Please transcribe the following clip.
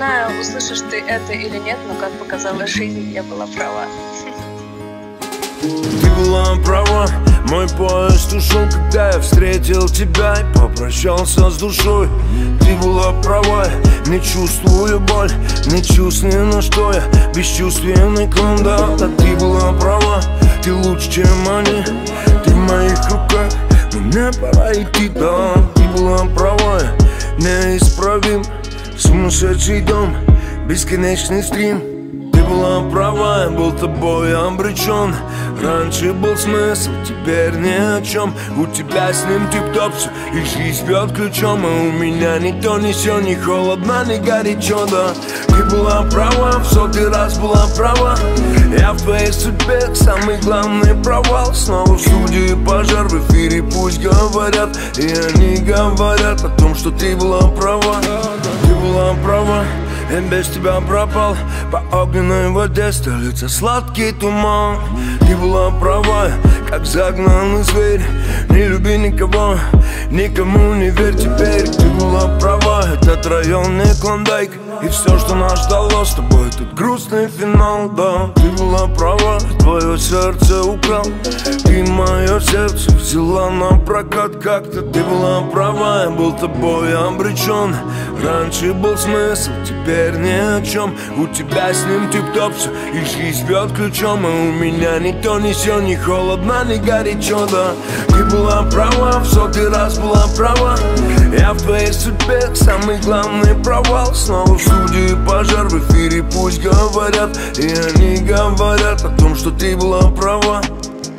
знаю, услышишь ты это или нет, но как показала жизнь, я была права. Ты была права, мой поезд ушел, когда я встретил тебя и попрощался с душой. Ты была права, не чувствую боль, не чувствую, на что я бесчувственный клон, да. Ты была права, ты лучше, чем они, ты в моих руках, мне пора идти, да. Ты была права, неисправим, сумасшедший дом, бесконечный стрим. Ты была права, я был тобой обречен. Раньше был смысл, теперь ни о чем. У тебя с ним тип-топ все, и жизнь бьет ключом. А у меня ни то, ни сё, ни холодно, ни горячо, да. Ты была права, в сотый раз была права. Я в твоей судьбе самый главный провал. Снова в студии пожар, в эфире пусть говорят. И они говорят о том, что ты была права. Ты была права, я без тебя пропал. По огненной воде стелится сладкий туман. Ты была права, как загнанный зверь. Не люби никого, никому не верь теперь. Ты была права, этот район не Клондайк. И все, что нас ждало с тобой, тут грустный финал, да. Ты была права, твое сердце украл. Ты мое сердце взяла на прокат как-то. Ты была права, я был тобой обречен. Раньше был смысл, теперь ни о чем. У тебя с ним тип-топ все, и жизнь бьет ключом. А у меня ни то, ни сё, ни холодно, ни горячо, да. Ты была права, в сотый раз была права. Я в твоей судьбе самый главный провал. Снова в студии пожар, в эфире пусть говорят. И они говорят о том, что ты была права.